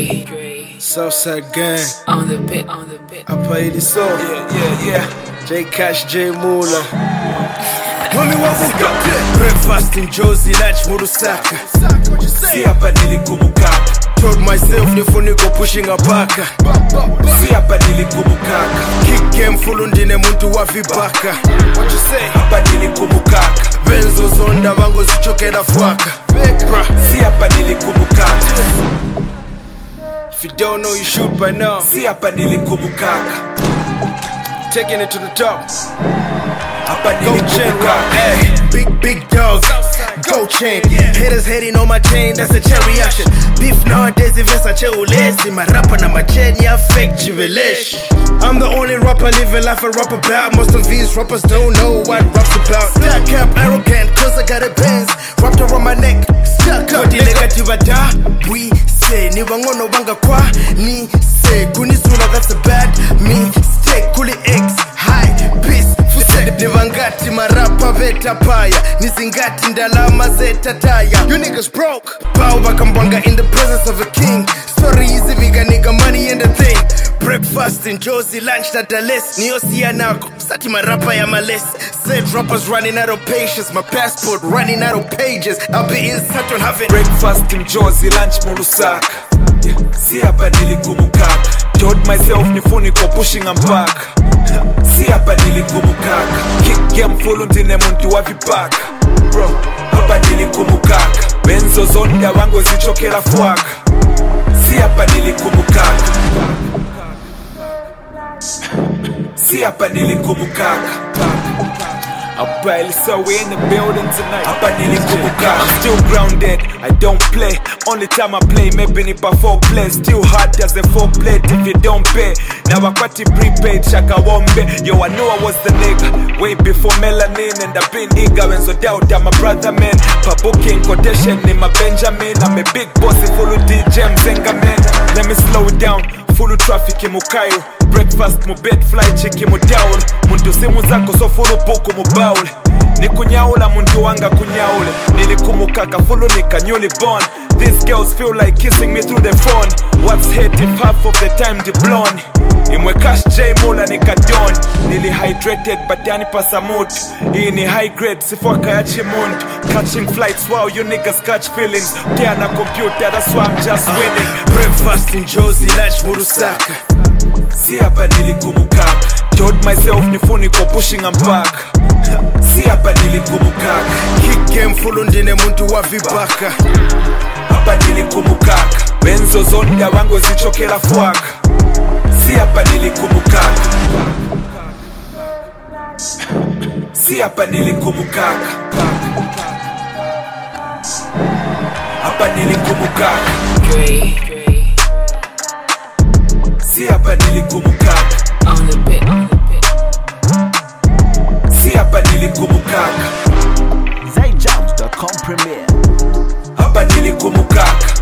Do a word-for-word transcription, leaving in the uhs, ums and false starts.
Dre, Southside Gang, on the bit, on the bit. I play this song. Yeah, yeah, yeah. J Cash, J Mula. Mami wavuga breakfast in Josie lunch Murusaka. Si hapa nilikumukaka. Told myself nifuniko pushing a baka. Si hapa nilikumukaka. Kick game full ndine muntu wa vibaka. What you say? Hapa nilikumukaka. Benzo zonda bango zichokera fwaka. Si hapa nilikumukaka. If you don't know you shoot by now. Si hapa nilikumukaka. Taking it to the top. Hapa Go chain rock, nilikumukaka. hey. Big, big dogs, go chain. Haters hating on my chain, that's a cherry action. Beef nowadays, if it's a cheulesi. My rapper na my chain, yeah, fake jubilation. I'm the only rapper living life I rap about. Most of these rappers don't know what rap's about. Stack up, arrogant, cause I got a Benz wrapped around my neck, stuck up. Negative da, we say. Ni wangono wanga kwa, ni say. Kunisula, that's a bad mistake. Kuli X, high, peace. Nivangati marapa veta paya Nizingati ndalama zeta taya You niggas broke Pao bakambwanga in the presence of a king Story easy vika nigga money and a thing Breakfast in Josie lunch na Dales Niosia nako Sati marapa ya males Said rappers running out of patience My passport running out of pages I'll be in Saturn having Breakfast in Josie lunch Murusaka. Yeah. Si hapa nilikumukaka. Told myself nifuniko pushing a baka. Si hapa nilikumukaka. Kick game full ndine muntu wa vibaka. Bro, hapa nilikumukaka. Benzo zonda wango zichokera fwaka. Si hapa nilikumukaka. Si hapa nilikumukaka. I barely saw we in the building tonight. Hapa nilikumukaka. I'm still grounded, I don't play. Only time I play, maybe nipa four play. Still hard as a four plate if you don't pay. Now wakwati prepaid, shaka wombe. Yo, I knew I was the nigga way before melanin. And I've been eager when so doubt I'm a brother man. Pa booking quotation in my Benjamin. I'm a big boss, full of D J Mzenga man. Let me slow it down, full of traffic in Mukayo. Breakfast mu bed, fly chiki mu down. Muntu simu zako so full of buku mu baule. Ni kunyaula muntu wanga kunyaule. Nilikumukaka full of nika newly born. These girls feel like kissing me through the phone. What's hate if half of the time the blonde? Imwe Cash J Mula nika don. Nili hydrated but yani pasamutu. Hii ni high grade sifwaka ya chimuntu. Catching flights wow you niggas catch feelings. Tia na computer that's why I'm just winning. Breakfast in Josie lunch Murusaka. Si hapa nilikumukaka. Told myself nifuniko pushing a baka. Si hapa nilikumukaka. Kick game full ndine muntu wa vibaka. Hapa nilikumukaka. Benzo zonda wango zichokera fwaka. Si hapa nilikumukaka. Si hapa nilikumukaka. Hapa nilikumukaka. Dre, Si hapa nilikumukaka. on the bit, on the bit. Si hapa nilikumukaka. Zay Jams dot com premiere. Hapa nilikumukaka.